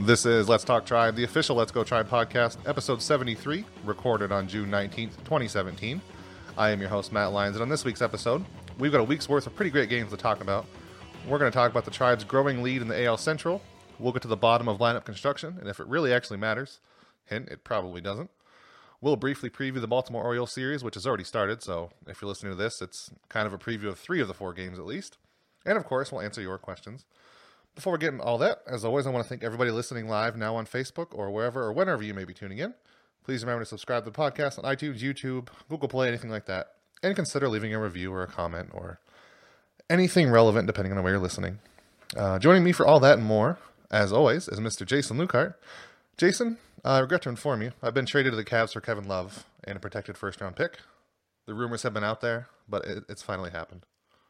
This is Let's Talk Tribe, the official Let's Go Tribe podcast, episode 73, recorded on June 19th, 2017. I am your host, Matt Lyons, and on this week's episode, we've got a week's worth of pretty great games to talk about. We're going to talk about the Tribe's growing lead in the AL Central. We'll get to the bottom of lineup construction, and if it really actually matters, hint, it probably doesn't. We'll briefly preview the Baltimore Orioles series, which has already started, so if you're listening to this, it's kind of a preview of 3 of the 4 games at least. And of course, we'll answer your questions. Before we get into all that, as always, I want to thank everybody listening live now on Facebook or wherever or whenever you may be tuning in. Please remember to subscribe to the podcast on iTunes, YouTube, Google Play, anything like that. And consider leaving a review or a comment or anything relevant depending on where you're listening. Joining me for all that and more, as always, is Mr. Jason Lukehart. Jason, I regret to inform you, I've been traded to the Cavs for Kevin Love and a protected first-round pick. The rumors have been out there, but it's finally happened.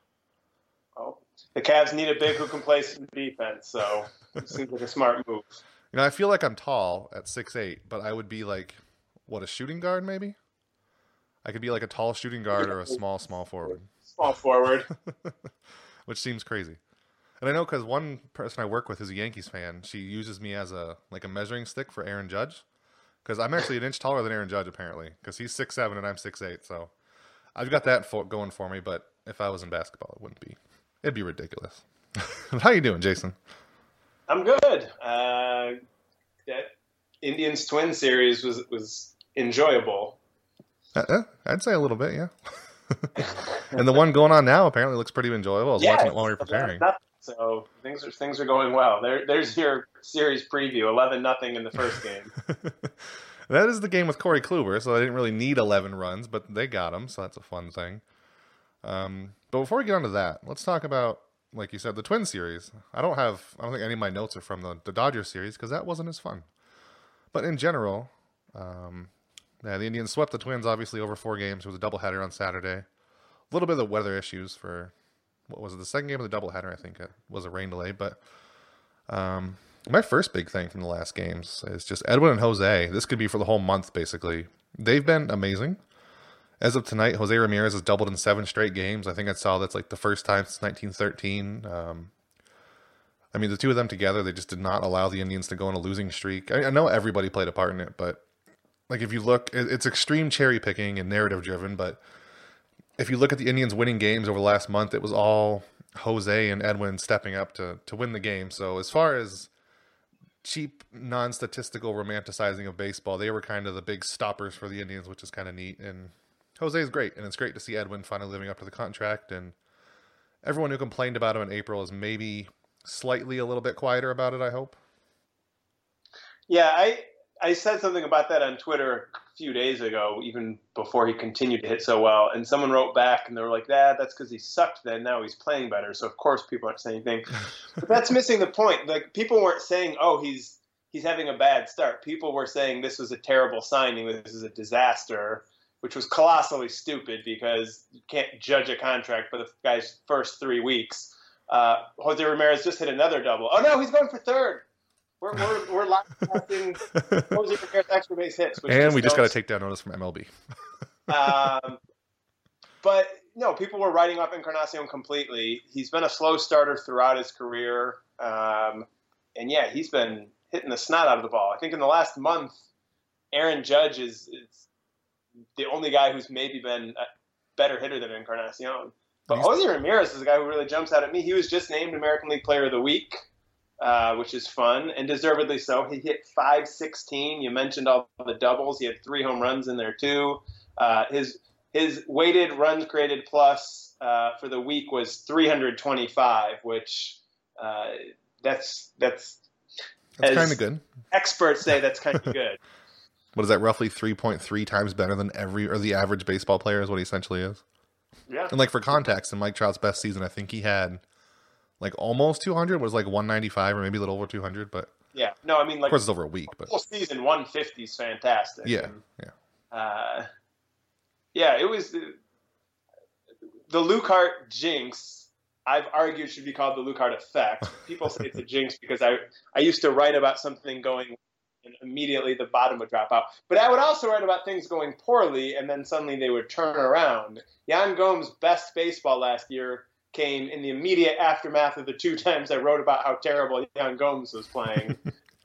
Oh, the Cavs need a big who can play some defense, so it seems like a smart move. You know, I feel like I'm tall at 6'8", but I would be like, a shooting guard maybe? I could be like a tall shooting guard or a small forward. Small forward. Which seems crazy. And I know because one person I work with is a Yankees fan. She uses me as a measuring stick for Aaron Judge. Because I'm actually an inch taller than Aaron Judge, apparently. Because he's 6'7", and I'm 6'8", so I've got that going for me. But if I was in basketball, it wouldn't be. It'd be ridiculous. How you doing, Jason? I'm good. That Indians-Twins series was enjoyable. I'd say a little bit, yeah. And the one going on now apparently looks pretty enjoyable. I was watching it while we were preparing. So things are going well. There's your series preview, 11-0 in the first game. That is the game with Corey Kluber, so I didn't really need 11 runs, but they got him, so that's a fun thing. But before we get onto that, let's talk about, like you said, the Twins series. I don't think any of my notes are from the Dodgers series because that wasn't as fun. But in general, the Indians swept the Twins obviously over 4 games. It was a doubleheader on Saturday. A little bit of the weather issues for, what was it, the second game of the doubleheader, I think it was a rain delay. But my first big thing from the last games is just Edwin and Jose. This could be for the whole month, basically. They've been amazing. As of tonight, Jose Ramirez has doubled in 7 straight games. I think I saw that's like the first time since 1913. I mean, the two of them together, they just did not allow the Indians to go on a losing streak. I know everybody played a part in it, but like if you look, it's extreme cherry picking and narrative driven. But if you look at the Indians winning games over the last month, it was all Jose and Edwin stepping up to win the game. So as far as cheap, non-statistical romanticizing of baseball, they were kind of the big stoppers for the Indians, which is kind of neat. And Jose is great, and it's great to see Edwin finally living up to the contract. And everyone who complained about him in April is maybe slightly a little bit quieter about it, I hope. Yeah, I said something about that on Twitter a few days ago, even before he continued to hit so well. And someone wrote back, and they were like, that's because he sucked then. Now he's playing better. So, of course, people aren't saying anything. But that's missing the point. Like, people weren't saying, he's having a bad start. People were saying this was a terrible signing, this is a disaster, which was colossally stupid because you can't judge a contract for the guy's first 3 weeks. Jose Ramirez just hit another double. Oh, no, he's going for third. We're live casting Jose Ramirez extra base hits. And we just got a takedown notice from MLB. But, no, people were writing off Encarnacion completely. He's been a slow starter throughout his career. And, yeah, he's been hitting the snot out of the ball. I think in the last month, Aaron Judge is the only guy who's maybe been a better hitter than Encarnacion. But Jose Ramirez is the guy who really jumps out at me. He was just named American League Player of the Week, which is fun, and deservedly so. He hit .516. You mentioned all the doubles. He had 3 home runs in there, too. His weighted runs created plus for the week was 325, which that's kind of good. Experts say that's kind of good. What is that, roughly 3.3 times better than the average baseball player is what he essentially is? Yeah. And like for context, in Mike Trout's best season, I think he had like almost 200, was like 195 or maybe a little over 200, but yeah. No, I mean, like, of course it's over a week, but whole season 150 is fantastic. Yeah. And, it was the Lukehart jinx. I've argued should be called the Lukehart effect. People say it's a jinx because I used to write about something going and immediately the bottom would drop out. But I would also write about things going poorly, and then suddenly they would turn around. Yan Gomes' best baseball last year came in the immediate aftermath of the 2 times I wrote about how terrible Yan Gomes was playing.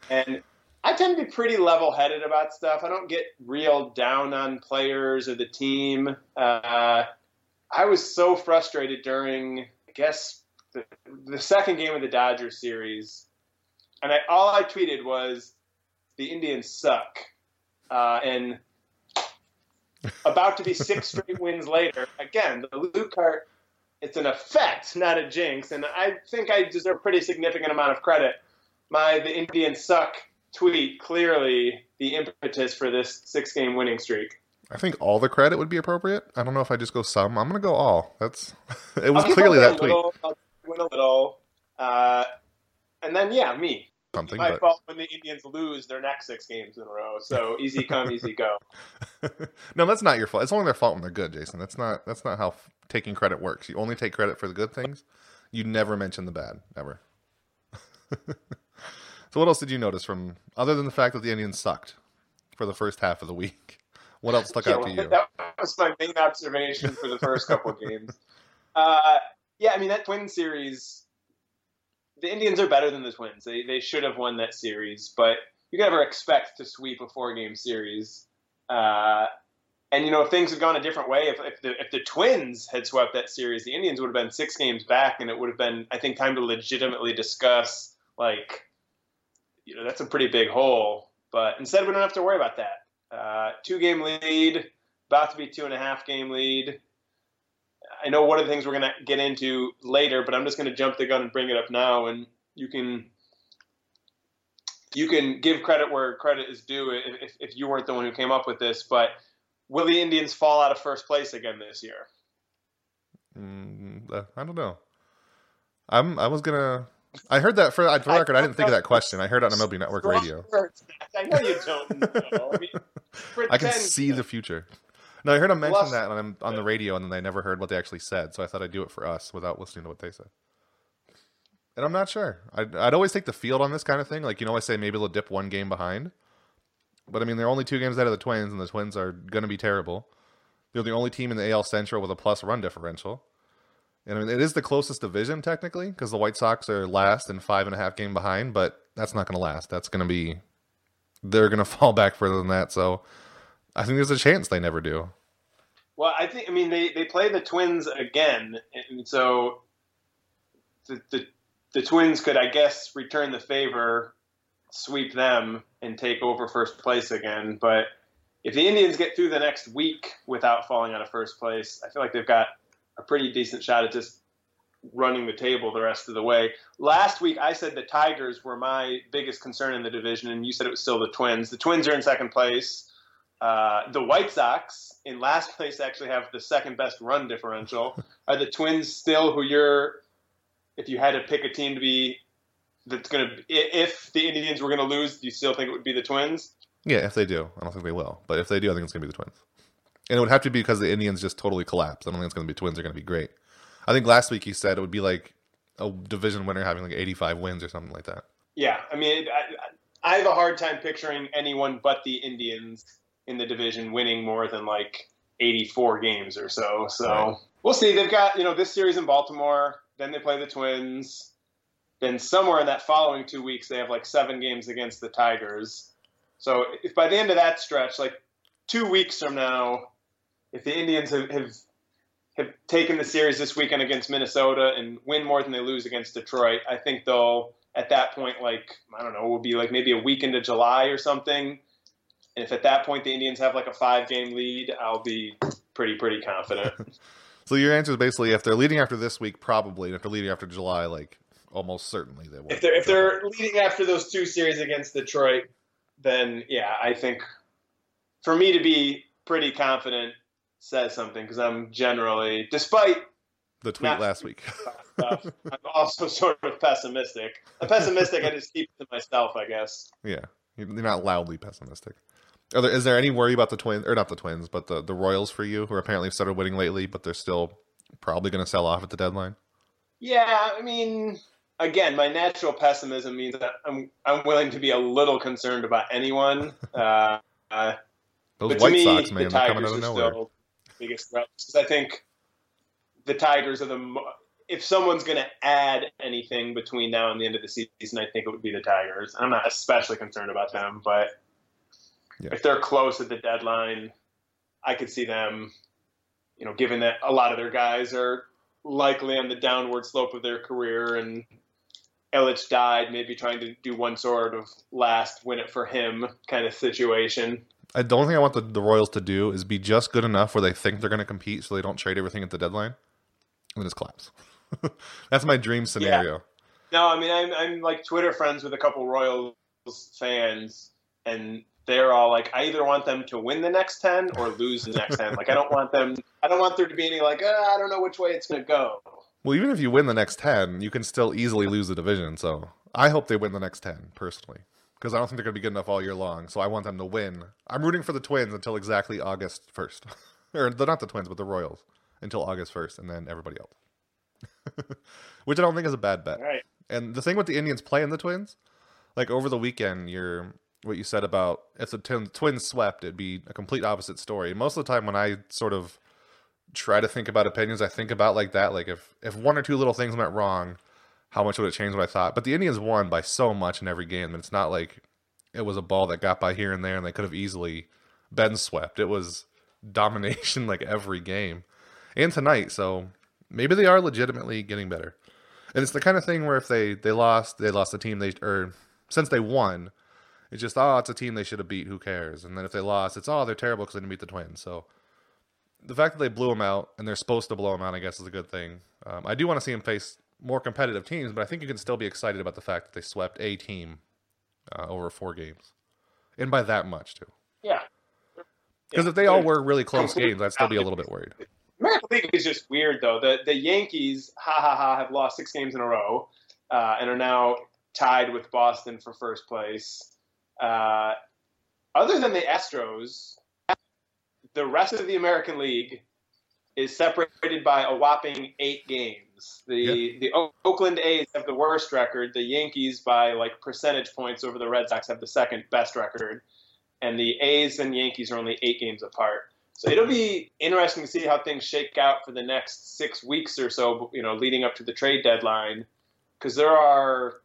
And I tend to be pretty level-headed about stuff. I don't get real down on players or the team. I was so frustrated during, I guess, the second game of the Dodgers series, and all I tweeted was, the Indians suck. And about to be 6 straight wins later, again, the Luke Hart, it's an effect, not a jinx, and I think I deserve a pretty significant amount of credit. The Indians suck tweet, clearly the impetus for this 6-game winning streak. I think all the credit would be appropriate. I don't know if I just go some. I'm going to go all. It was clearly that tweet. I'll win a little. And then, me. Something, my fault when the Indians lose their next 6 games in a row. So easy come, easy go. No, that's not your fault. It's only their fault when they're good, Jason. That's not how taking credit works. You only take credit for the good things. You never mention the bad, ever. So what else did you notice other than the fact that the Indians sucked for the first half of the week? What else stuck out to you? That was my main observation for the first couple of games. That Twins series, the Indians are better than the Twins. They should have won that series, but you can never expect to sweep a 4-game series. If things had gone a different way, if the Twins had swept that series, the Indians would have been 6 games back, and it would have been, I think, time to legitimately discuss, that's a pretty big hole. But instead, we don't have to worry about that. 2-game lead, about to be 2.5-game lead. I know one of the things we're going to get into later, but I'm just going to jump the gun and bring it up now, and you can give credit where credit is due if you weren't the one who came up with this, but will the Indians fall out of first place again this year? I don't know. I heard that for the record. I didn't think of that question. I heard it on MLB Network Radio. I know you don't know. I can see the future. No, I heard him mention that on the radio, and then I never heard what they actually said, so I thought I'd do it for us without listening to what they said. And I'm not sure. I'd always take the field on this kind of thing. I say maybe they'll dip 1 game behind. But, they're only 2 games out of the Twins, and the Twins are going to be terrible. They're the only team in the AL Central with a plus run differential. And it is the closest division, technically, because the White Sox are last and 5.5 game behind, but that's not going to last. They're going to fall back further than that, so I think there's a chance they never do. Well, they play the Twins again, and so the Twins could, I guess, return the favor, sweep them, and take over first place again. But if the Indians get through the next week without falling out of first place, I feel like they've got a pretty decent shot at just running the table the rest of the way. Last week, I said the Tigers were my biggest concern in the division, and you said it was still the Twins. The Twins are in second place. The White Sox in last place actually have the second best run differential. Are the Twins still if you had to pick a team if the Indians were going to lose, do you still think it would be the Twins? Yeah, if they do. I don't think they will. But if they do, I think it's going to be the Twins. And it would have to be because the Indians just totally collapsed. I don't think it's going to be Twins are going to be great. I think last week he said it would be like a division winner having 85 wins or something like that. Yeah, I have a hard time picturing anyone but the Indians in the division winning more than 84 games or so. So right. We'll see. They've got, this series in Baltimore. Then they play the Twins. Then somewhere in that following 2 weeks, they have 7 games against the Tigers. So if by the end of that stretch, 2 weeks from now, if the Indians have taken the series this weekend against Minnesota and win more than they lose against Detroit, I think they'll, at that point, I don't know, it will be maybe a week into July or something. And if at that point the Indians have a 5-game lead, I'll be pretty confident. So your answer is basically if they're leading after this week, probably, and if they're leading after July, almost certainly they will. If they're leading after those 2 series against Detroit, then yeah, I think for me to be pretty confident says something, because I'm generally, despite the tweet last week, stuff, I'm also sort of pessimistic. I'm pessimistic. I just keep it to myself, I guess. Yeah, you're not loudly pessimistic. Is there any worry about the Twins, or not the Twins, but the Royals for you, who apparently have started winning lately, but they're still probably going to sell off at the deadline? Yeah, again, my natural pessimism means that I'm willing to be a little concerned about anyone. Those White Sox, man, they're coming out of nowhere. Biggest threat, because I think the Tigers are if someone's going to add anything between now and the end of the season, I think it would be the Tigers. I'm not especially concerned about them, but if they're close at the deadline, I could see them, given that a lot of their guys are likely on the downward slope of their career and Illich died, maybe trying to do one sort of last win it for him kind of situation. The only thing I want the Royals to do is be just good enough where they think they're going to compete so they don't trade everything at the deadline and then just collapse. That's my dream scenario. Yeah. No, I mean, I'm like Twitter friends with a couple Royals fans, and they're all like, I either want them to win the next 10 or lose the next 10. Like, I don't want there to be any like, I don't know which way it's going to go. Well, even if you win the next 10, you can still easily lose the division. So I hope they win the next 10, personally, because I don't think they're going to be good enough all year long. So I want them to win. I'm rooting for the Twins until exactly August 1st. Or not the Twins, but the Royals until August 1st, and then everybody else. Which I don't think is a bad bet. Right. And the thing with the Indians playing the Twins, like over the weekend, what you said about if the Twins swept, it'd be a complete opposite story. Most of the time when I sort of try to think about opinions, I think about like that. Like if one or two little things went wrong, how much would it change what I thought? But the Indians won by so much in every game. And it's not like it was a ball that got by here and there and they could have easily been swept. It was domination like every game. And tonight, so maybe they are legitimately getting better. And it's the kind of thing where if they lost the team since they won, it's just, it's a team they should have beat, who cares? And then if they lost, it's, they're terrible because they didn't beat the Twins. So the fact that they blew them out, and they're supposed to blow them out, I guess, is a good thing. I do want to see them face more competitive teams, but I think you can still be excited about the fact that they swept a team over 4 games. And by that much, too. Yeah. Because if they all were really close games, I'd still be a little bit worried. American League is just weird, though. The Yankees, have lost 6 games in a row and are now tied with Boston for first place. Other than the Astros, the rest of the American League is separated by a whopping 8 games. The Oakland A's have the worst record. The Yankees, by like percentage points over the Red Sox, have the second best record. And the A's and Yankees are only 8 games apart. So it'll be interesting to see how things shake out for the next 6 weeks or so, leading up to the trade deadline, because there are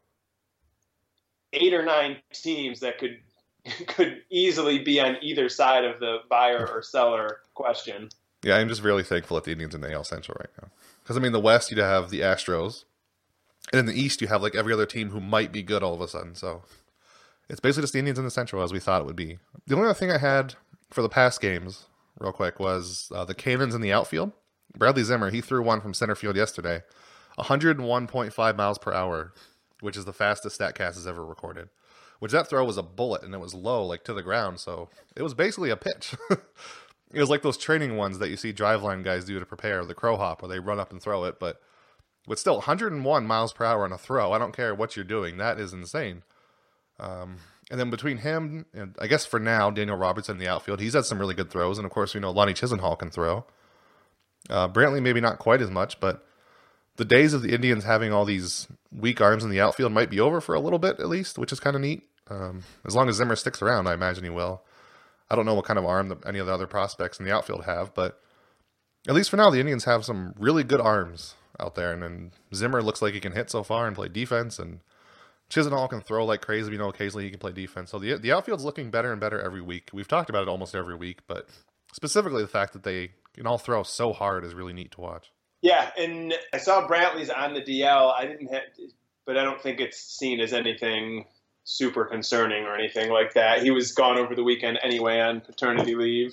8 or 9 teams that could easily be on either side of the buyer or seller question. Yeah, I'm just really thankful that the Indians in the AL Central right now. Because, in the West, you'd have the Astros. And in the East, you have, like, every other team who might be good all of a sudden. So it's basically just the Indians in the Central, as we thought it would be. The only other thing I had for the past games, real quick, was the Cannons in the outfield. Bradley Zimmer, he threw one from center field yesterday. 101.5 miles per hour, which is the fastest StatCast has ever recorded. Which that throw was a bullet, and it was low, like to the ground, so it was basically a pitch. It was like those training ones that you see driveline guys do to prepare, the crow hop, where they run up and throw it, but still, 101 miles per hour on a throw. I don't care what you're doing. That is insane. And then between him and, I guess for now, Daniel Robertson in the outfield, he's had some really good throws, and of course, we know Lonnie Chisenhall can throw. Brantley maybe not quite as much, but the days of the Indians having all these weak arms in the outfield might be over for a little bit, at least, which is kind of neat. As long as Zimmer sticks around, I imagine he will. I don't know what kind of arm any of the other prospects in the outfield have, but at least for now, the Indians have some really good arms out there. And then Zimmer looks like he can hit so far and play defense, and Chisenhall can throw like crazy. Occasionally he can play defense. So the outfield's looking better and better every week. We've talked about it almost every week, but specifically the fact that they can all throw so hard is really neat to watch. Yeah, and I saw Brantley's on the DL. But I don't think it's seen as anything super concerning or anything like that. He was gone over the weekend anyway on paternity leave.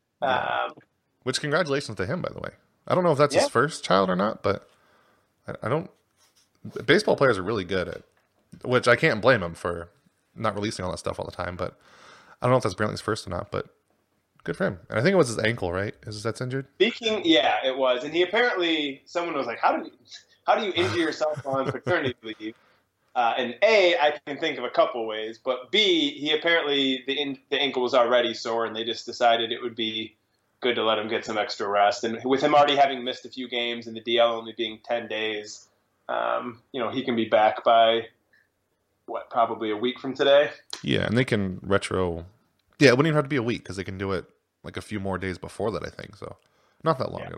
Which, congratulations to him, by the way. I don't know if that's his first child or not, but I don't. Baseball players are really good at, which I can't blame him for not releasing all that stuff all the time, but I don't know if that's Brantley's first or not, but good for him. And I think it was his ankle, right? That's injured? It was. And he apparently, someone was like, how do you injure yourself on paternity leave? And A, I can think of a couple ways, but B, he apparently, the ankle was already sore, and they just decided it would be good to let him get some extra rest. And with him already having missed a few games and the DL only being 10 days, he can be back by, probably a week from today? Yeah, and they can retro. Yeah, it wouldn't even have to be a week because they can do it like a few more days before that, I think. So not that long at all.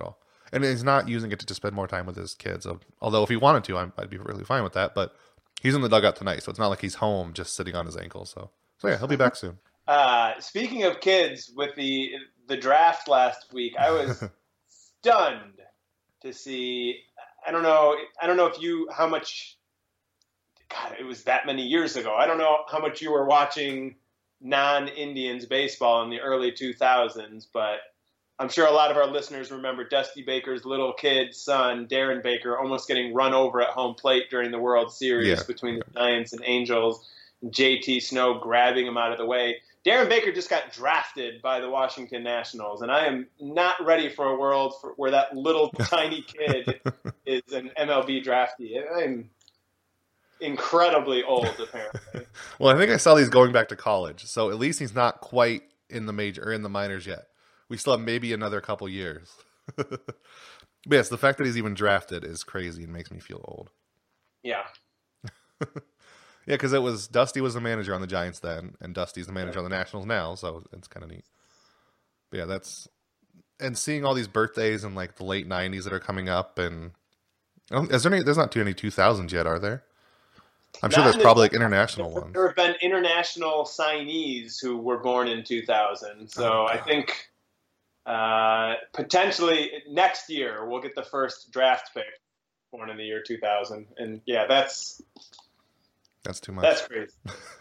And he's not using it to spend more time with his kids. Although if he wanted to, I'd be really fine with that. But he's in the dugout tonight, so it's not like he's home just sitting on his ankle. So yeah, he'll be back soon. Speaking of kids, with the draft last week, I was stunned to see. I don't know if how much. God, it was that many years ago. I don't know how much you were watching non-Indians baseball in the early 2000s, but I'm sure a lot of our listeners remember Dusty Baker's little kid son, Darren Baker, almost getting run over at home plate during the World Series between the Giants and Angels, and JT Snow grabbing him out of the way. Darren Baker just got drafted by the Washington Nationals, and I am not ready for a world where that little tiny kid is an MLB draftee. I'm incredibly old, apparently. Well, I think I saw these going back to college, so at least he's not quite in the major or in the minors yet. We still have maybe another couple years. But yes, the fact that he's even drafted is crazy and makes me feel old. Yeah. Yeah, because Dusty was the manager on the Giants then, and Dusty's the manager on the Nationals now, so it's kind of neat. But yeah, and seeing all these birthdays in like the late 90s that are coming up, and there's not too many 2000s yet, are there? I'm sure there's probably like international ones. There have been international signees who were born in 2000. So I think potentially next year we'll get the first draft pick born in the year 2000. And yeah, that's too much. That's crazy.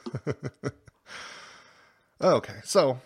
Okay, so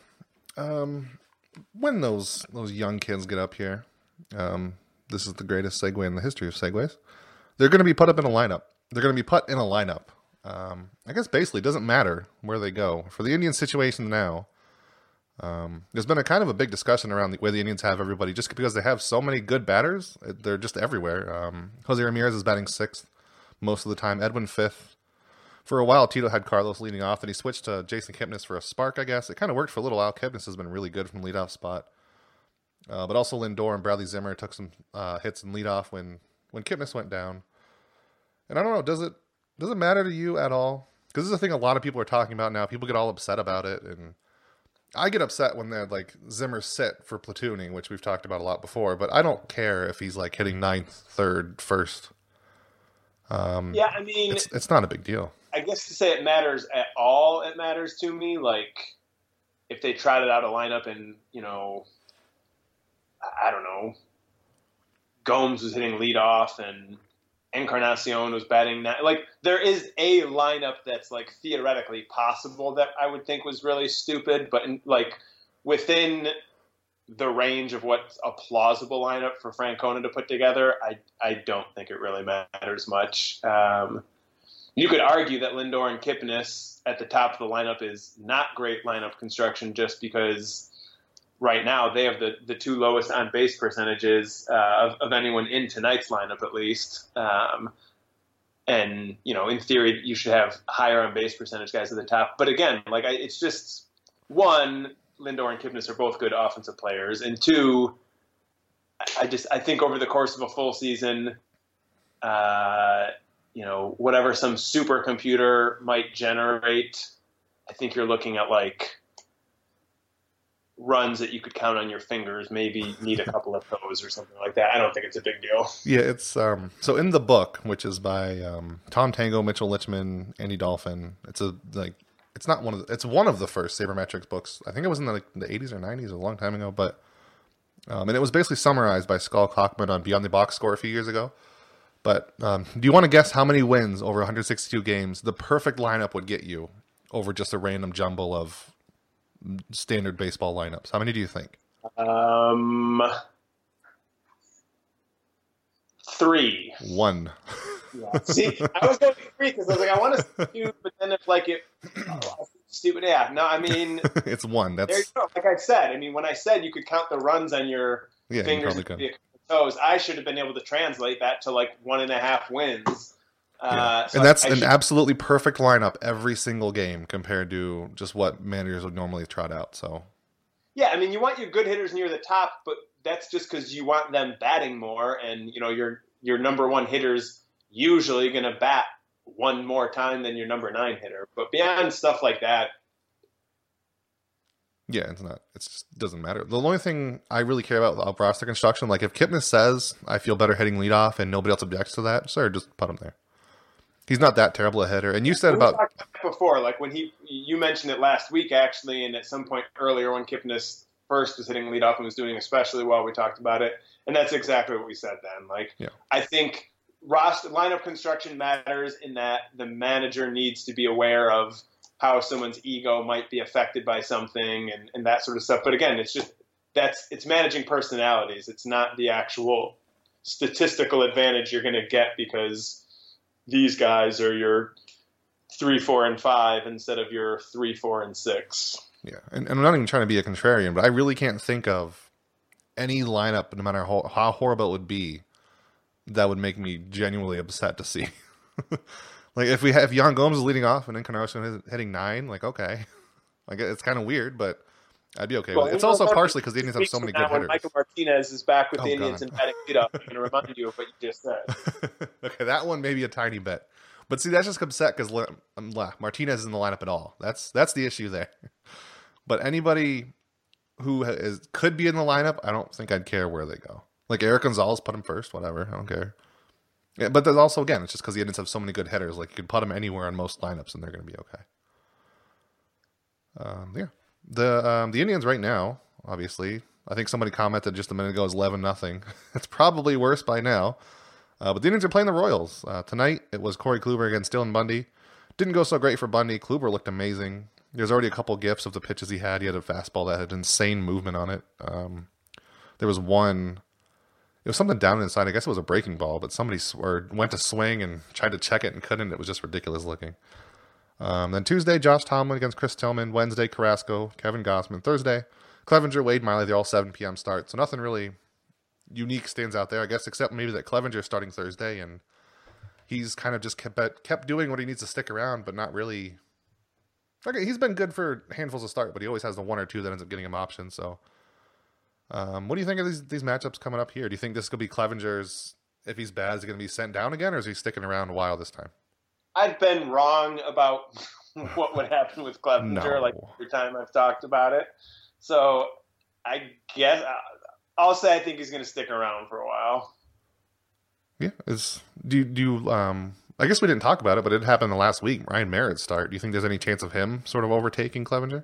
when those young kids get up here, this is the greatest segue in the history of segues. They're going to be put up in a lineup. They're going to be put in a lineup. I guess basically it doesn't matter where they go. For the Indians situation now, there's been a kind of a big discussion around where the Indians have everybody just because they have so many good batters. They're just everywhere. Jose Ramirez is batting 6th most of the time. Edwin 5th. For a while, Tito had Carlos leading off, and he switched to Jason Kipnis for a spark, I guess. It kind of worked for a little while. Kipnis has been really good from leadoff spot. But also Lindor and Bradley Zimmer took some hits in leadoff when Kipnis went down. And I don't know, does it matter to you at all? Because this is a thing a lot of people are talking about now. People get all upset about it, and I get upset when they're like Zimmer sit for platooning, which we've talked about a lot before. But I don't care if he's like hitting 9th, 3rd, 1st. Yeah, I mean, it's not a big deal. I guess to say it matters at all, it matters to me. Like if they trotted out a lineup and I don't know, Gomes was hitting leadoff and Encarnacion was batting that. Like there is a lineup that's like theoretically possible that I would think was really stupid, but within the range of what's a plausible lineup for Francona to put together, I don't think it really matters much. You could argue that Lindor and Kipnis at the top of the lineup is not great lineup construction just because right now they have the two lowest on base percentages of anyone in tonight's lineup, at least. And, in theory, you should have higher on base percentage guys at the top. But again, it's just one, Lindor and Kipnis are both good offensive players. And two, I think over the course of a full season, whatever some supercomputer might generate, I think you're looking at runs that you could count on your fingers, maybe need a couple of those or something like that. I don't think it's a big deal. Yeah, it's so in the book, which is by Tom Tango, Mitchell Lichman, Andy Dolphin. It's one of the first sabermetrics books. I think it was in the 80s or 90s, a long time ago, but and it was basically summarized by Skull Cockman on Beyond the Box Score a few years ago. But do you want to guess how many wins over 162 games the perfect lineup would get you over just a random jumble of standard baseball lineups? How many do you think? 3. 1. Yeah. See, I was going to 3 because I was like, I want to do, but then if stupid. Yeah, no, I mean, it's 1. That's there you go. Like I said, when I said you could count the runs on your fingers and toes, I should have been able to translate that to 1.5 wins. Yeah. So and that's an absolutely perfect lineup every single game compared to just what managers would normally trot out. So, yeah, you want your good hitters near the top, but that's just because you want them batting more, and your number 1 hitter's usually going to bat one more time than your number 9 hitter. But beyond stuff like that, Yeah, it's not. It just doesn't matter. The only thing I really care about the roster construction, like if Kipnis says I feel better hitting leadoff and nobody else objects to that, sure, just put him there. He's not that terrible a hitter. And you said about before, like when you mentioned it last week actually, and at some point earlier when Kipnis first was hitting leadoff and was doing especially well, we talked about it, and that's exactly what we said then. Like, yeah. I think roster lineup construction matters in that the manager needs to be aware of how someone's ego might be affected by something and that sort of stuff. But again, it's managing personalities. It's not the actual statistical advantage you're going to get because these guys are your 3, 4, and 5 instead of your 3, 4, and 6. Yeah, and I'm not even trying to be a contrarian, but I really can't think of any lineup, no matter how horrible it would be, that would make me genuinely upset to see. Like if Yan Gomes is leading off and Encarnacion is hitting 9, like okay, like it's kind of weird, but I'd be okay with it. It's also partially because the Indians have so many good hitters. Michael Martinez is back with the Indians and batting leadoff, I'm going to remind you of what you just said. Okay, that one maybe a tiny bit, but see that's just upset because Martinez is in the lineup at all. That's the issue there. But anybody who could be in the lineup, I don't think I'd care where they go. Like Eric Gonzalez, put him first, whatever, I don't care. Yeah, but there's also, again, it's just because the Indians have so many good hitters. Like, you could put them anywhere in most lineups, and they're going to be okay. Yeah. The Indians right now, obviously, I think somebody commented just a minute ago, is 11-0. It's probably worse by now. But the Indians are playing the Royals. Tonight, it was Corey Kluber against Dylan Bundy. Didn't go so great for Bundy. Kluber looked amazing. There's already a couple gifs of the pitches he had. He had a fastball that had insane movement on it. There was one... It was something down inside. I guess it was a breaking ball, but somebody went to swing and tried to check it and couldn't. It was just ridiculous looking. Then Tuesday, Josh Tomlin against Chris Tillman. Wednesday, Carrasco, Kevin Gossman. Thursday, Clevenger, Wade Miley. They're all 7 p.m. start. So nothing really unique stands out there, I guess, except maybe that Clevenger's starting Thursday, and he's kind of just kept doing what he needs to stick around, but not really. Okay, he's been good for handfuls of start, but he always has the one or two that ends up getting him options, so... what do you think of these matchups coming up here? Do you think this could be Clevenger's, if he's bad, is he going to be sent down again, or is he sticking around a while this time? I've been wrong about what would happen with Clevenger, like every time I've talked about it. So I guess I'll say I think he's going to stick around for a while. Yeah. I guess we didn't talk about it, but it happened the last week. Ryan Merritt's start. Do you think there's any chance of him sort of overtaking Clevenger?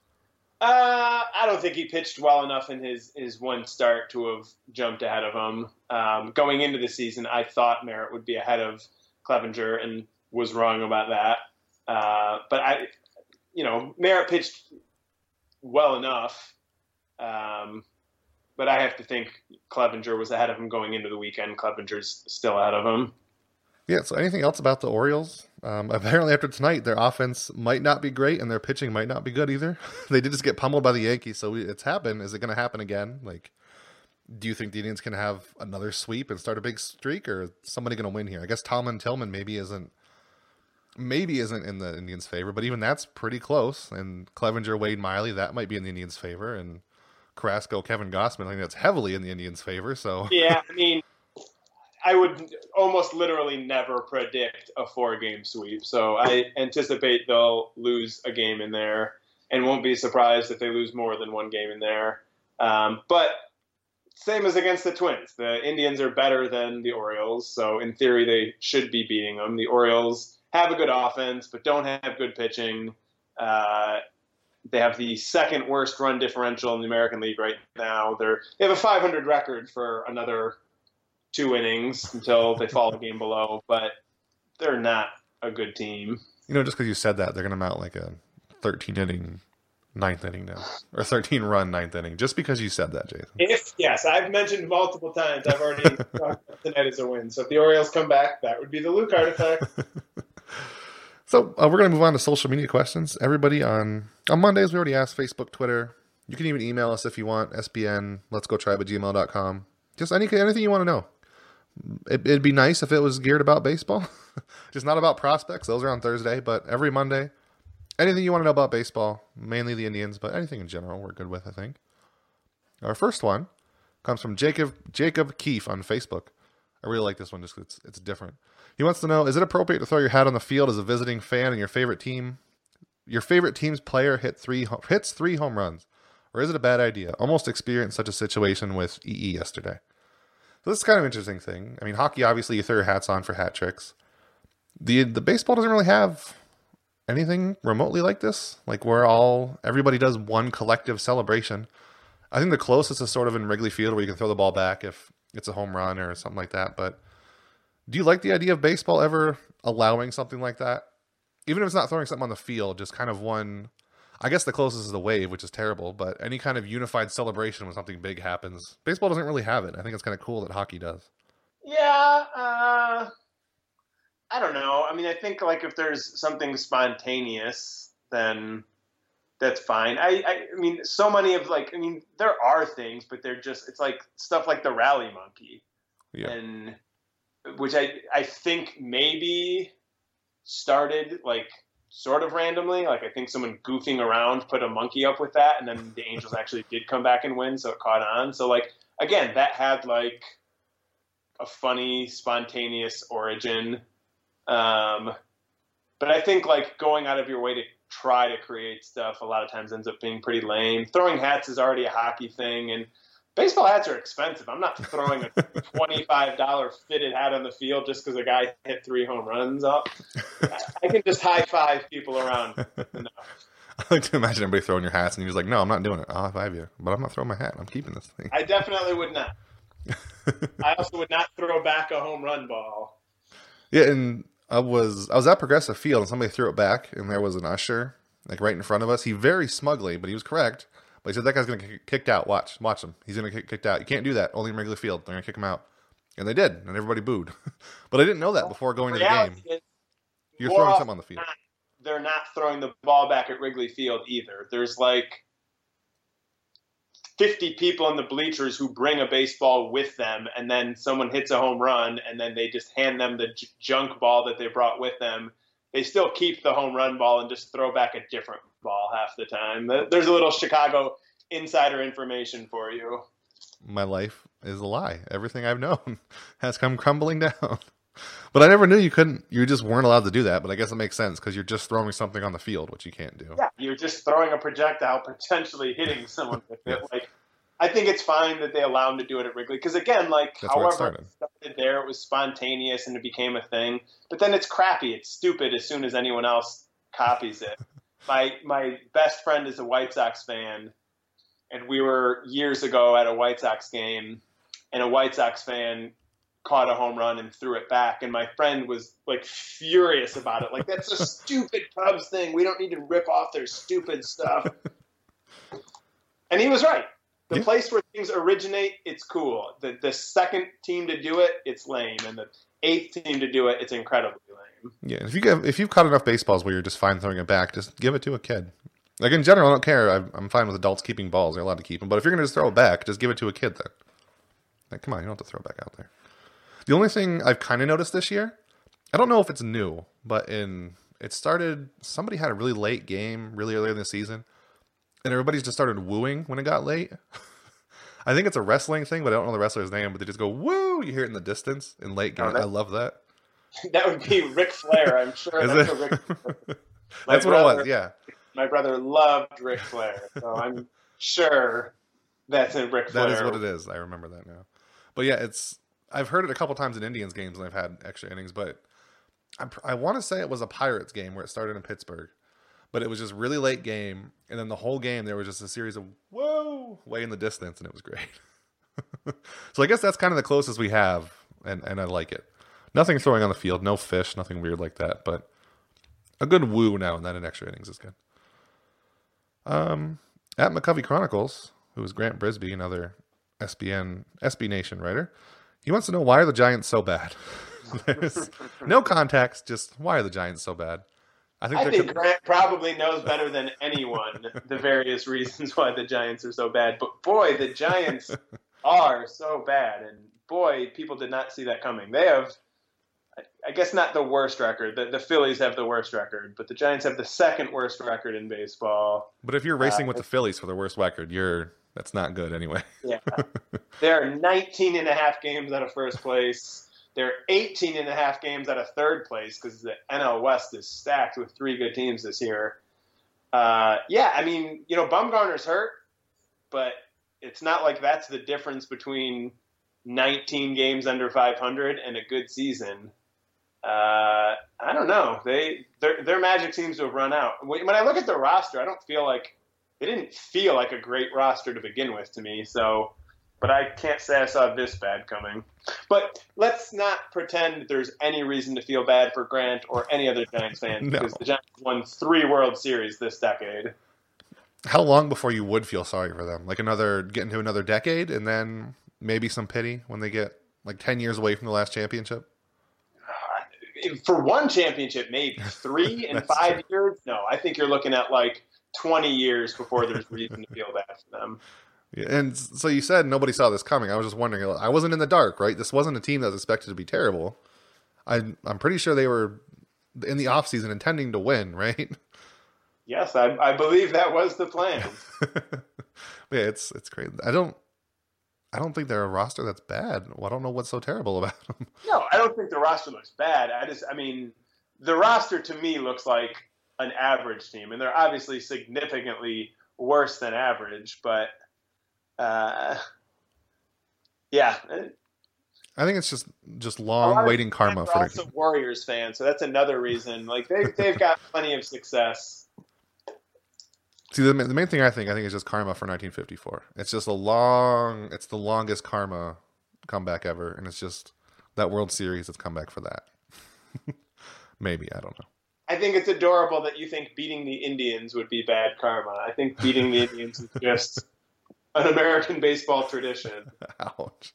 I don't think he pitched well enough in his one start to have jumped ahead of him. Going into the season, I thought Merritt would be ahead of Clevenger and was wrong about that. But Merritt pitched well enough. But I have to think Clevenger was ahead of him going into the weekend. Clevenger's still ahead of him. Yeah, so anything else about the Orioles? Apparently after tonight, their offense might not be great and their pitching might not be good either. They did just get pummeled by the Yankees, so it's happened. Is it going to happen again? Like, do you think the Indians can have another sweep and start a big streak, or is somebody going to win here? I guess Tillman maybe isn't in the Indians' favor, but even that's pretty close. And Clevenger, Wade Miley, that might be in the Indians' favor. And Carrasco, Kevin Gossman, I think that's heavily in the Indians' favor. So yeah, I mean, I would almost literally never predict a 4-game sweep. So I anticipate they'll lose a game in there and won't be surprised if they lose more than one game in there. But same as against the Twins. The Indians are better than the Orioles. So in theory, they should be beating them. The Orioles have a good offense, but don't have good pitching. They have the second worst run differential in the American League right now. They have a 500 record for another 2 innings until they fall a game below, but they're not a good team. Just because you said that, they're going to mount like a 13-inning 9th inning now, or 13-run 9th inning, just because you said that, Jason. Yes, I've mentioned multiple times. I've already talked about tonight as a win. So if the Orioles come back, that would be the Luke artifact. So we're going to move on to social media questions. Everybody on Mondays, we already asked Facebook, Twitter. You can even email us if you want, SBN, letsgotribe@gmail.com. Just anything you want to know. It'd be nice if it was geared about baseball, just not about prospects. Those are on Thursday, but every Monday, anything you want to know about baseball, mainly the Indians, but anything in general, we're good with, I think. Our first one comes from Jacob Keefe on Facebook. I really like this one just because it's different. He wants to know, is it appropriate to throw your hat on the field as a visiting fan and your favorite team's player hits 3 home runs? Or is it a bad idea? Almost experienced such a situation with EE yesterday. So this is kind of an interesting thing. I mean, hockey, obviously, you throw your hats on for hat tricks. The baseball doesn't really have anything remotely like this. Like where everybody does one collective celebration. I think the closest is sort of in Wrigley Field where you can throw the ball back if it's a home run or something like that. But do you like the idea of baseball ever allowing something like that? Even if it's not throwing something on the field, just kind of one, I guess the closest is the wave, which is terrible, but any kind of unified celebration when something big happens. Baseball doesn't really have it. I think it's kind of cool that hockey does. Yeah, I don't know. I mean, I think like if there's something spontaneous, then that's fine. I mean, so many of there are things, but they're just, it's like stuff like the rally monkey. Yeah. And which I think maybe started like sort of randomly. Like I think someone goofing around put a monkey up with that, and then the Angels actually did come back and win, so it caught on. So like again, that had like a funny, spontaneous origin. But I think like going out of your way to try to create stuff a lot of times ends up being pretty lame. Throwing hats is already a hockey thing, and baseball hats are expensive. I'm not throwing a $25 fitted hat on the field just because a guy hit 3 home runs up. I can just high five people around. No. I like to imagine everybody throwing your hats and you're just like, no, I'm not doing it. I'll high five you, but I'm not throwing my hat. I'm keeping this thing. I definitely would not. I also would not throw back a home run ball. Yeah, and I was at Progressive Field and somebody threw it back and there was an usher like right in front of us. He very smugly, but he was correct. But he said that guy's going to get kicked out. Watch him. He's going to get kicked out. You can't do that. Only in regular field. They're going to kick him out. And they did, and everybody booed. But I didn't know that before going to the game. You're throwing something on the field. They're not throwing the ball back at Wrigley Field either. There's like 50 people in the bleachers who bring a baseball with them, and then someone hits a home run, and then they just hand them the junk ball that they brought with them. They still keep the home run ball and just throw back a different ball half the time. There's a little Chicago insider information for you. My life is a lie. Everything I've known has come crumbling down. But I never knew you just weren't allowed to do that. But I guess it makes sense because you're just throwing something on the field, which you can't do. Yeah, you're just throwing a projectile, potentially hitting someone with it. Like, I think it's fine that they allow them to do it at Wrigley. Because again, like, that's however it started there, it was spontaneous and it became a thing. But then it's crappy. It's stupid as soon as anyone else copies it. My best friend is a White Sox fan, and we were years ago at a White Sox game, and a White Sox fan caught a home run and threw it back, and my friend was like furious about it. Like, that's a stupid Cubs thing. We don't need to rip off their stupid stuff. And he was right. The place where things originate, it's cool. The second team to do it, it's lame, and the 8th team to do it, it's incredibly lame. Yeah, if you've caught enough baseballs where you're just fine throwing it back, just give it to a kid. Like in general, I don't care. I'm fine with adults keeping balls; they're allowed to keep them. But if you're going to just throw it back, just give it to a kid. Then, like, come on, you don't have to throw it back out there. The only thing I've kind of noticed this year, I don't know if it's new, but it started. Somebody had a really late game really early in the season, and everybody's just started wooing when it got late. I think it's a wrestling thing, but I don't know the wrestler's name. But they just go woo! You hear it in the distance in late game. I love that. That would be Ric Flair, I'm sure. That's what it was, yeah. My brother loved Ric Flair, so I'm sure that's in Ric Flair. That is what it is. I remember that now. But yeah, I've heard it a couple times in Indians games when I've had extra innings, but I want to say it was a Pirates game where it started in Pittsburgh. But it was just really late game, and then the whole game there was just a series of whoa way in the distance, and it was great. So I guess that's kind of the closest we have, and I like it. Nothing throwing on the field, no fish, nothing weird like that, but a good woo now and then in extra innings is good. At McCovey Chronicles, who is Grant Brisby, another SB Nation writer, he wants to know why are the Giants so bad? There's no context, just why are the Giants so bad? I think Grant probably knows better than anyone the various reasons why the Giants are so bad. But boy, the Giants are so bad. And boy, people did not see that coming. They have, I guess, not the worst record. The Phillies have the worst record, but the Giants have the second worst record in baseball. But if you're racing with the Phillies for the worst record, that's not good anyway. Yeah. They're 19 and a half games out of first place. They're 18 and a half games out of third place because the NL West is stacked with 3 good teams this year. I mean, Bumgarner's hurt. but it's not like that's the difference between 19 games under 500 and a good season. I don't know. Their magic seems to have run out. When I look at the roster, I don't feel like they didn't feel like a great roster to begin with to me. So, but I can't say I saw this bad coming. But let's not pretend there's any reason to feel bad for Grant or any other Giants fan because the Giants won 3 World Series this decade. How long before you would feel sorry for them? Like get into another decade, and then maybe some pity when they get like 10 years away from the last championship? For one championship, maybe. 3 and 5 years? No, I think you're looking at like 20 years before there's reason to feel bad for them. Yeah, and so you said nobody saw this coming. I was just wondering. I wasn't in the dark, right? This wasn't a team that was expected to be terrible. I'm pretty sure they were in the offseason intending to win, right? Yes, I believe that was the plan. Yeah, it's crazy. I don't think they're a roster that's bad. Well, I don't know what's so terrible about them. No, I don't think the roster looks bad. The roster to me looks like an average team, and they're obviously significantly worse than average, but yeah. I think it's just long waiting karma for also Warriors fans, so that's another reason. Like they've got plenty of success. See, the main thing I think is just karma for 1954. It's just it's the longest karma comeback ever, and it's just that World Series that's come back for that. Maybe, I don't know. I think it's adorable that you think beating the Indians would be bad karma. I think beating the Indians is just an American baseball tradition. Ouch.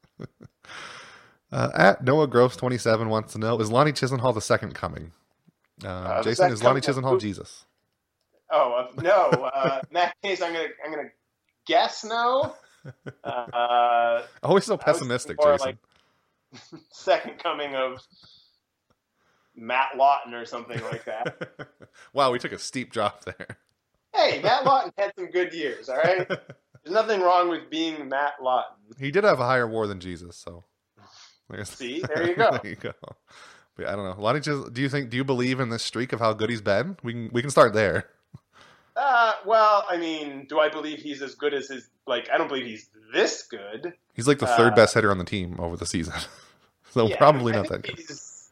At Noah Gross 27 wants to know, is Lonnie Chisenhall the second coming? Jason, is Lonnie Chisenhall Jesus? Oh no! In that case, I'm gonna guess no. Always so pessimistic, Jason. Like second coming of Matt Lawton or something like that. Wow, we took a steep drop there. Hey, Matt Lawton had some good years. All right, there's nothing wrong with being Matt Lawton. He did have a higher WAR than Jesus, so. See, there you go. There you go. But I don't know. Lonnie, do you believe in this streak of how good he's been? We can start there. Well, I mean, do I believe he's as good as his? Like, I don't believe he's this good. He's like the third best hitter on the team over the season, so yeah, probably not that good. He's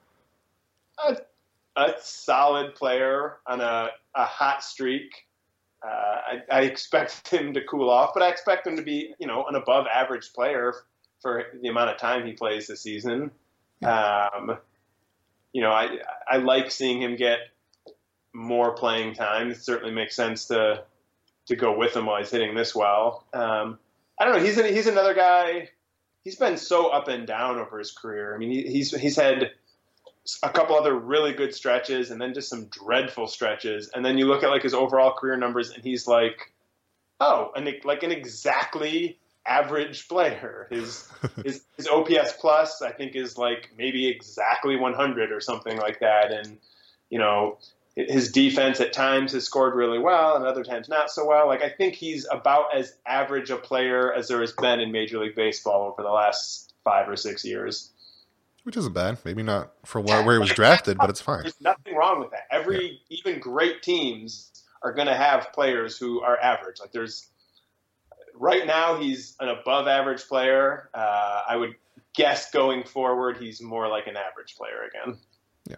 a solid player on a hot streak. I expect him to cool off, but I expect him to be, an above average player for the amount of time he plays this season. Yeah. I like seeing him get more playing time. It certainly makes sense to go with him while he's hitting this well. I don't know. He's another guy. He's been so up and down over his career. I mean, he's had a couple other really good stretches and then just some dreadful stretches. And then you look at like his overall career numbers and he's like, an exactly average player. His OPS plus, I think, is like maybe exactly 100 or something like that. And, his defense at times has scored really well and other times not so well. Like, I think he's about as average a player as there has been in Major League Baseball over the last 5 or 6 years. Which isn't bad. Maybe not for where he was drafted, but it's fine. There's nothing wrong with that. Even great teams are going to have players who are average. Like right now he's an above average player. I would guess going forward he's more like an average player again. Yeah.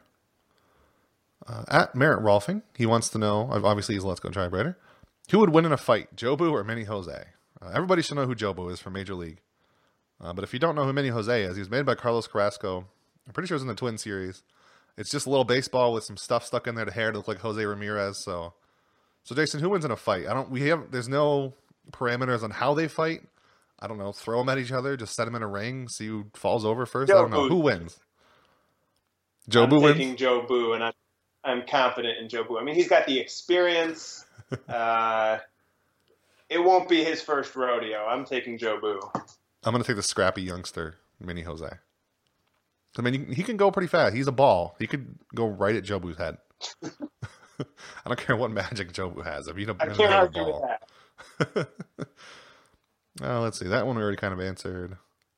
At Merritt Rolfing, he wants to know, obviously he's a Let's Go Tri-Brighter, who would win in a fight, Jobu or Manny Jose? Everybody should know who Jobu is from Major League. But if you don't know who Manny Jose is, he was made by Carlos Carrasco. I'm pretty sure it was in the Twin Series. It's just a little baseball with some stuff stuck in there to hair to look like Jose Ramirez. So Jason, who wins in a fight? There's no parameters on how they fight. I don't know. Throw them at each other. Just set them in a ring. See who falls over first. Jobu. I don't know. Who wins? Jobu wins? I'm taking Jobu, and I'm confident in Jobu. I mean, he's got the experience. It won't be his first rodeo. I'm taking Jobu. I'm going to take the scrappy youngster, Manny Jose. I mean, he can go pretty fast. He's a ball. He could go right at Jobu's head. I don't care what magic Jobu has. I can't argue with that. Let's see. That one we already kind of answered.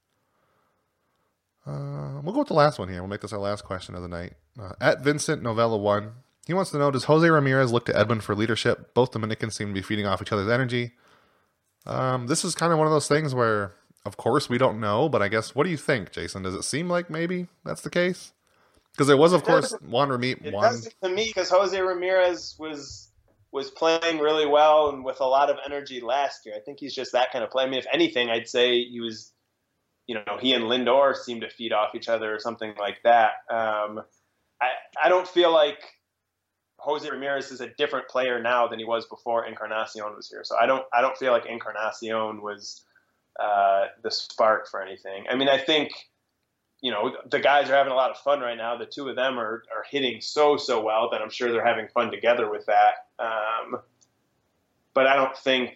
We'll go with the last one here. We'll make this our last question of the night. At Vincent Novella 1, he wants to know, does Jose Ramirez look to Edwin for leadership? Both Dominicans seem to be feeding off each other's energy. This is kind of one of those things where, of course, we don't know, but I guess, what do you think, Jason? Does it seem like maybe that's the case? Because there was, of It course, doesn't. Juan Rami. It doesn't to me because Jose Ramirez was playing really well and with a lot of energy last year. I think he's just that kind of player. I mean, if anything, I'd say he was. He and Lindor seem to feed off each other or something like that. I don't feel like Jose Ramirez is a different player now than he was before Encarnacion was here. So I don't feel like Encarnacion was the spark for anything. I mean, I think the guys are having a lot of fun right now. The two of them are hitting so well that I'm sure they're having fun together with that. But I don't think.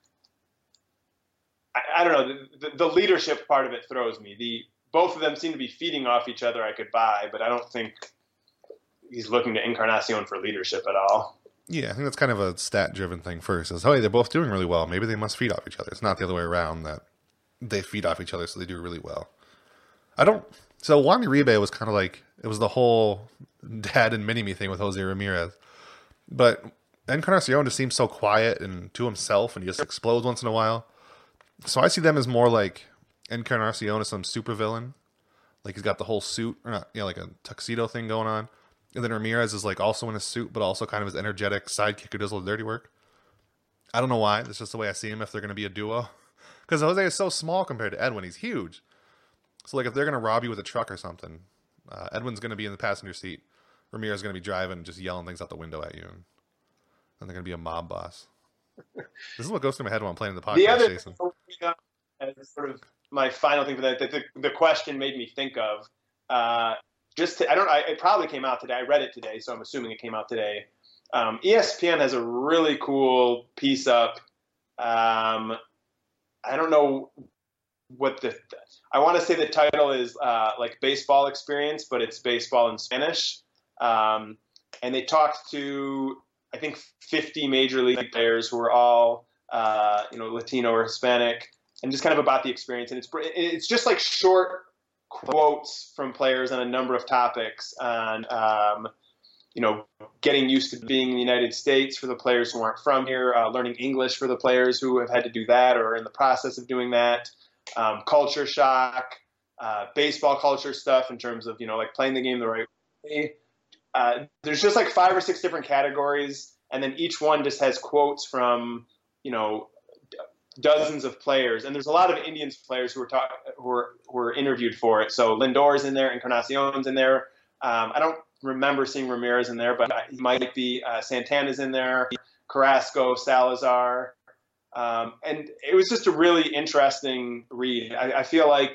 I don't know. The leadership part of it throws me. Both of them seem to be feeding off each other. I could buy, but I don't think he's looking to Encarnacion for leadership at all. Yeah, I think that's kind of a stat-driven thing first. Is, oh, hey, they're both doing really well. Maybe they must feed off each other. It's not the other way around that they feed off each other, so they do really well. So Juan Uribe was kind of like, it was the whole dad and mini-me thing with Jose Ramirez. But Encarnacion just seems so quiet and to himself, and he just explodes once in a while. So I see them as more like Encarnacion is some supervillain. Like he's got the whole suit, or not, like a tuxedo thing going on. And then Ramirez is like also in a suit, but also kind of his energetic sidekick who does all the dirty work. I don't know why. That's just the way I see him if they're going to be a duo. Because Jose is so small compared to Edwin. He's huge. So like if they're going to rob you with a truck or something, Edwin's going to be in the passenger seat. Ramirez is going to be driving and just yelling things out the window at you. And they're going to be a mob boss. This is what goes through my head when I'm playing the podcast, The other Jason. as sort of my final thing for that the question made me think of. It probably came out today. I read it today, so I'm assuming it came out today. ESPN has a really cool piece up. I don't know what I want to say the title is like baseball experience, but it's baseball in Spanish. And they talked to, I think, 50 major league players who were all, Latino or Hispanic, and just kind of about the experience. And it's just like short quotes from players on a number of topics on, getting used to being in the United States for the players who aren't from here, learning English for the players who have had to do that or are in the process of doing that, culture shock, baseball culture stuff in terms of, like playing the game the right way. There's just like 5 or 6 different categories, and then each one just has quotes from, dozens of players. And there's a lot of Indians players who were interviewed for it. So Lindor's in there, Encarnacion's in there. I don't remember seeing Ramirez in there, but he might be. Santana's in there, Carrasco, Salazar. And it was just a really interesting read. I feel like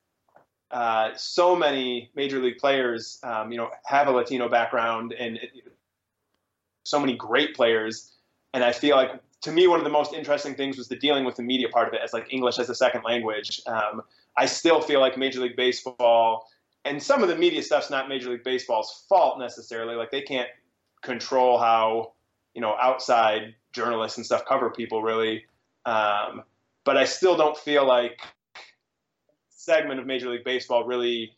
so many major league players, have a Latino background, and so many great players. And I feel like, to me, one of the most interesting things was the dealing with the media part of it as like English as a second language. I still feel like Major League Baseball, and some of the media stuff's not Major League Baseball's fault necessarily. Like they can't control how, outside journalists and stuff cover people really. But I still don't feel like segment of Major League Baseball really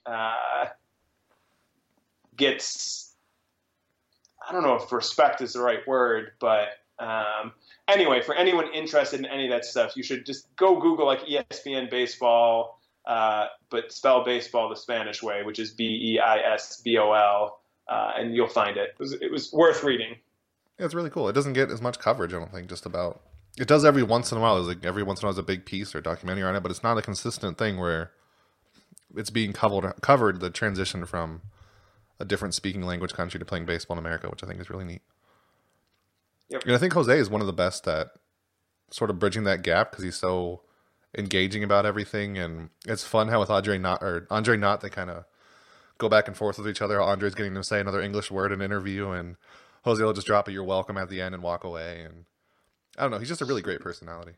gets, I don't know if respect is the right word, but anyway, for anyone interested in any of that stuff, you should just go Google like ESPN baseball, but spell baseball the Spanish way, which is Beisbol, and you'll find it. It was worth reading. Yeah, it's really cool. It doesn't get as much coverage, I don't think, just about. It does every once in a while. There's like every once in a while there's a big piece or documentary on it, but it's not a consistent thing where it's being covered the transition from a different speaking language country to playing baseball in America, which I think is really neat. Yep. And I think Jose is one of the best at sort of bridging that gap because he's so engaging about everything, and it's fun how with Andre Knott they kind of go back and forth with each other. Andre's getting to say another English word in an interview, and Jose will just drop a "you're welcome" at the end and walk away. And I don't know, he's just a really great personality.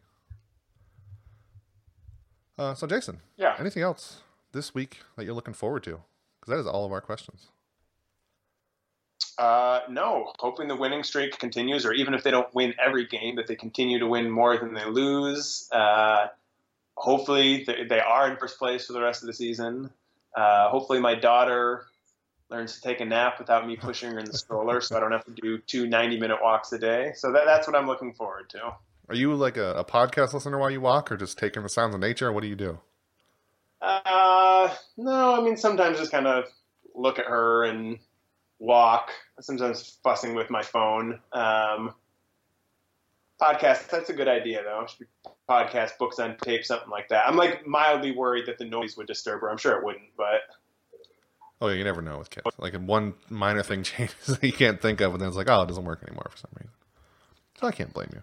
So Jason, Yeah. anything else this week that you're looking forward to? Because that is all of our questions. No, hoping the winning streak continues, or even if they don't win every game, that they continue to win more than they lose. Hopefully they are in first place for the rest of the season. Hopefully my daughter learns to take a nap without me pushing her in the stroller, so I don't have to do 2 90-minute walks a day. So that's what I'm looking forward to. Are you like a podcast listener while you walk, or just taking the sounds of nature? Or what do you do? No, I mean, sometimes just kind of look at her and walk. Sometimes fussing with my phone. Podcast, that's a good idea, though. Should be podcast, books on tape, something like that. I'm like mildly worried that the noise would disturb her. I'm sure it wouldn't, but... Oh, yeah, you never know with kids. Like, if one minor thing changes that you can't think of, and then it's like, oh, it doesn't work anymore for some reason. So I can't blame you.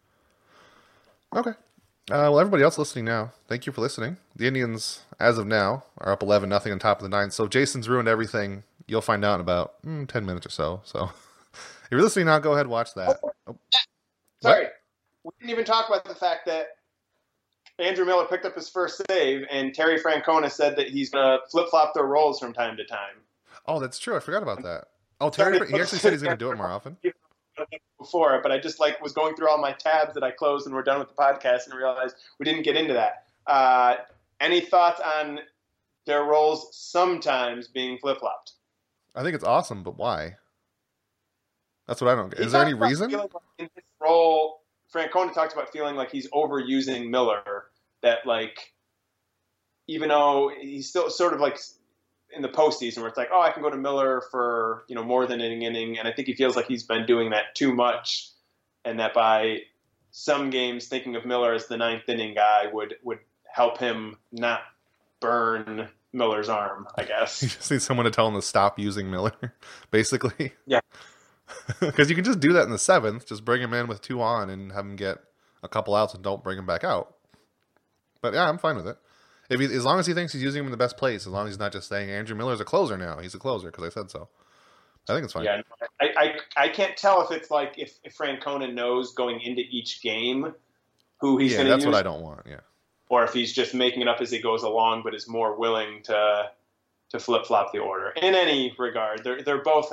Okay. Well, everybody else listening now, thank you for listening. The Indians, as of now, are up 11-0 on top of the ninth. So if Jason's ruined everything, you'll find out in about 10 minutes or so. So if you're listening now, go ahead and watch that. Oh. Sorry. What? We didn't even talk about the fact that Andrew Miller picked up his first save, and Terry Francona said that he's going to flip-flop their roles from time to time. Oh, that's true. I forgot about that. Oh, Terry, he actually said he's going to do it more often. Before, but I just was going through all my tabs that I closed and we're done with the podcast and realized we didn't get into that. Any thoughts on their roles sometimes being flip-flopped? I think it's awesome, but why? That's what I don't get. Is there any reason? Like in his role, Francona talked about feeling like he's overusing Miller, that like, even though he's still sort of like in the postseason where it's like, oh, I can go to Miller for, more than an inning. And I think he feels like he's been doing that too much. And that by some games, thinking of Miller as the ninth inning guy would help him not burn Miller's arm, I guess. You just need someone to tell him to stop using Miller, basically. Yeah. Because you can just do that in the seventh. Just bring him in with 2 on and have him get a couple outs and don't bring him back out. But yeah, I'm fine with it. As long as he thinks he's using him in the best place, as long as he's not just saying Andrew Miller's a closer now. He's a closer because I said so. I think it's fine. Yeah, I can't tell if it's like if Francona knows going into each game who he's going to use. That's what I don't want, yeah. Or if he's just making it up as he goes along but is more willing to flip-flop the order. In any regard, they're both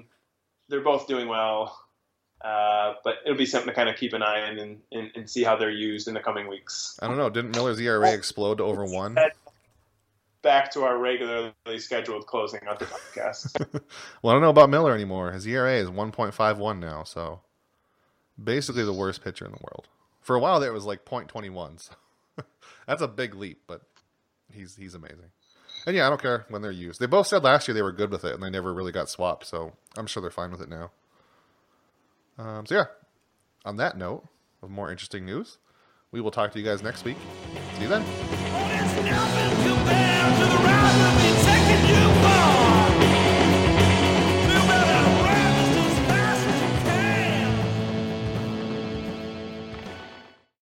doing well. But it'll be something to kind of keep an eye on and see how they're used in the coming weeks. I don't know. Didn't Miller's ERA explode to over 1? Back to our regularly scheduled closing of the podcast. Well, I don't know about Miller anymore. His ERA is 1.51 now, so basically the worst pitcher in the world. For a while there, it was like 0.21. So that's a big leap, but he's amazing. And yeah, I don't care when they're used. They both said last year they were good with it, and they never really got swapped, so I'm sure they're fine with it now. So yeah, on that note of more interesting news, we will talk to you guys next week. See you then.